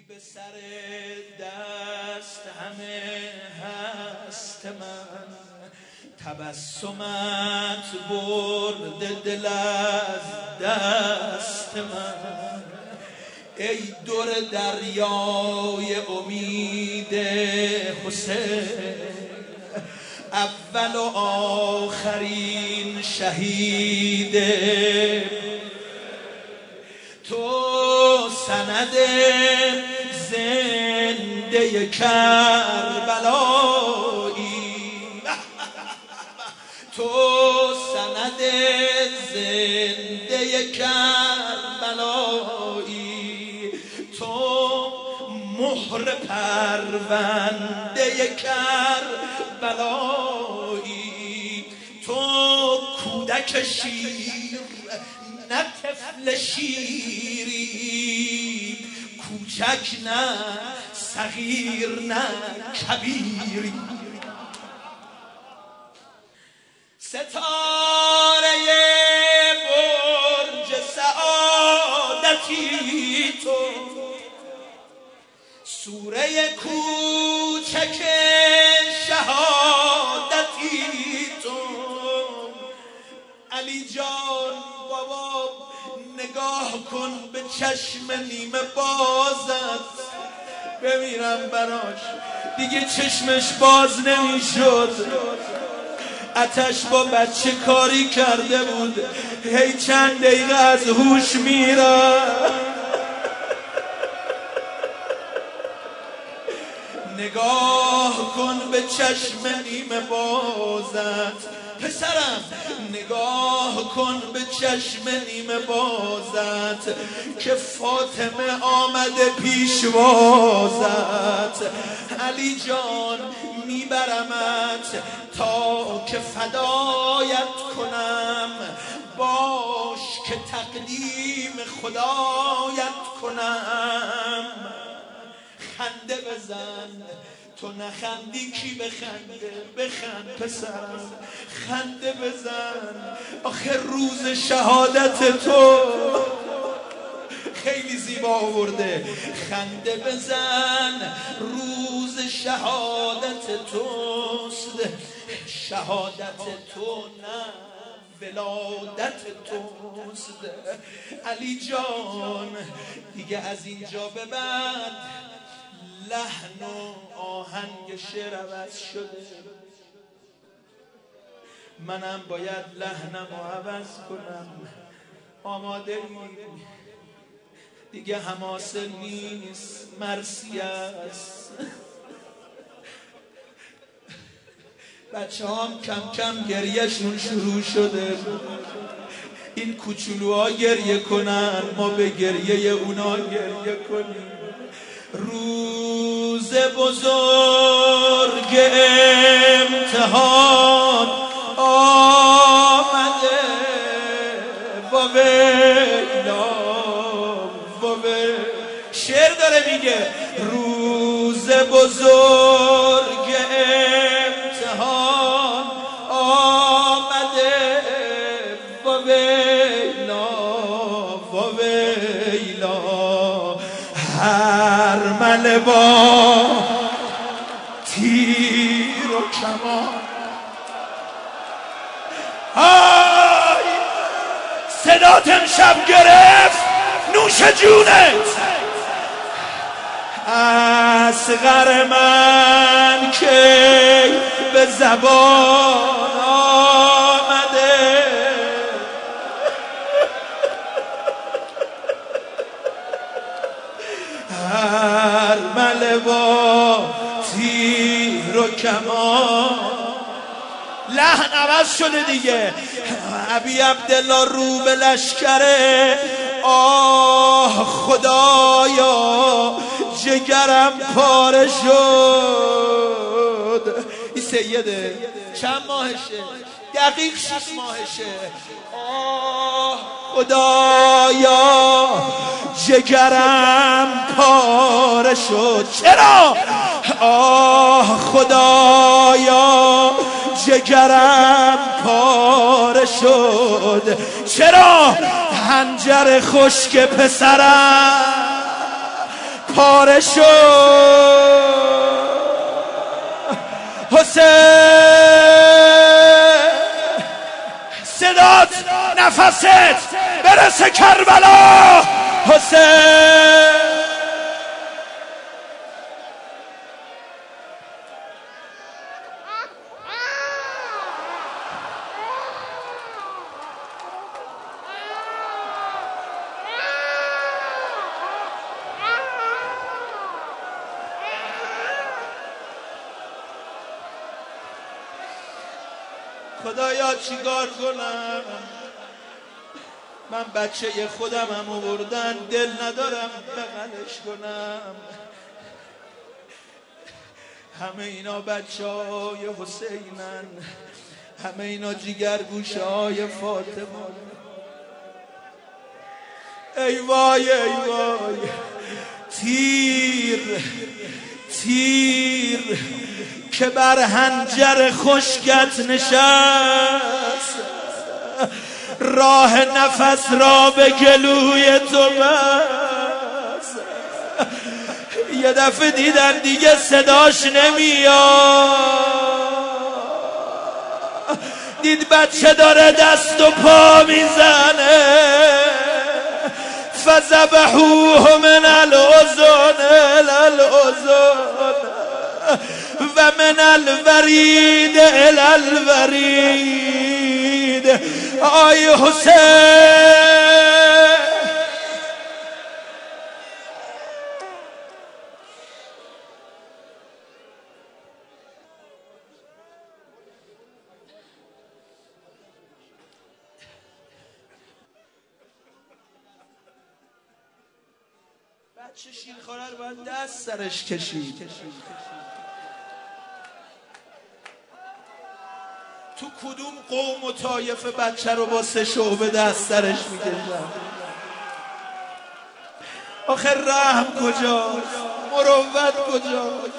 به سر دست همه هست من، تبسمت برد دل از دست من. ای دور دریای امید حسین، اول و آخرین شهید تو، سند زنده کربلایی، تو سند زنده کربلایی، تو مهر پرونده کربلایی، تو کودک شیر نه طفل شیری، کوچک نه صغیر نه کبیری. ستاره برج سعادتی تو، سوره کوچک شهادتی تو. علی جان بابا نگاه کن به چشم نیمه بازت، بمیرم براش. دیگه چشمش باز نمیشد، آتش با بچه کاری کرده بود، هی چند دقیقه از هوش میره. نگاه کن به چشم نیمه بازت پسرم، نگاه کن به چشم نیمه بازت که فاطمه آمده پیشوازت. علی جان میبرمت تا که فدایت کنم، باش که تقدیم خدایت کنم. خنده بزن، تو نخندی کی بخنده؟ بخند پسرم، خنده بزن. آخه روز شهادت تو خیلی زیبا آورده. خنده بزن، روز شهادت توست، شهادت تو نه ولادت توست. علی جان دیگه از اینجا به بعد لحن و آهنگ شعر عوض شده، منم باید لحنم رو عوض کنم. آماده ای؟ دیگه حماسه نیست، مرثیه است. بچه هم کم کم گریهشون شروع شده. این کوچولوها گریه کنن، ما به گریه اونا گریه کنیم. روز بزرگ امتحان آمده، ویلا شعر داره میگه روز بزرگ امتحان آمده، ویلا هر مله با تیر و کمان. آی صدات امشب گرفت نوش جونت. اصغر من که به زبان آمده، هر مله با تیر و کمان. لحن عوض شده دیگه. ابی عبدالله رو به لشکره، آه خدایا جگرم پاره شد. این سیده چند ماهشه؟ دقیق 6 ماهشه. آه خدایا جگرم پاره شد. چرا؟ آه خدایا جگرم پاره شد. چرا؟ حنجر خشک پسرم پاره شد. حسین صدات نفست برسه کربلا. حسین خدایا چیکار کنم؟ من بچه خودم هم آوردن، دل ندارم بغلش کنم. همه اینا بچه های حسینن، همه اینا جیگرگوشه های فاطمه. ای وای ای وای، تیر تیر که بر حنجر خشکت نشست، راه نفس را به گلوی تو بست. یه دفعه دیدن دیگه صداش نمیاد، دید بچه داره دست و پا میزنه. فذبحوه من الاذن و من الورید الی الورید. آی حسین بچه شیرخواره رو باید دست سرش کشید. تو کدوم قوم و طایفه بچه رو با 3 شعبه دست سرش میکشن؟ آخه رحم کجاست؟ مروت کجاست؟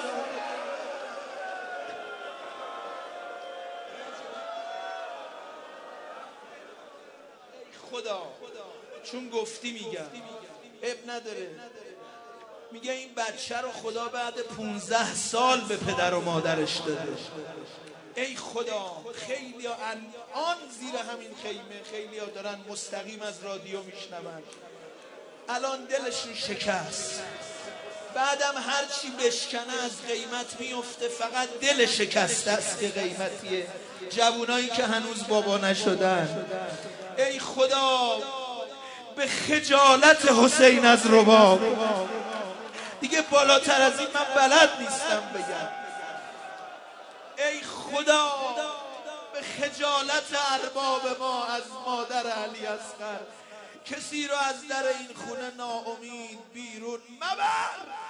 خدا چون گفتی میگم، اب نداره. میگه این بچه رو خدا بعد 15 سال به پدر و مادرش داده. ای خدا، خیلی آن زیر همین خیمه خیلی ها دارن مستقیم از رادیو میشنون، الان دلشون شکست. بعدم هرچی بشکنه از قیمت میفته، فقط دل شکسته است که قیمتیه. جوانایی که هنوز بابا نشدن، ای خدا به خجالت حسین از رباب، دیگه بالاتر از این من بلد نیستم بگم. ای خدا به خجالت ارباب ما از مادر علی اصغر، کسی رو از در این خونه ناامید بیرون مبر.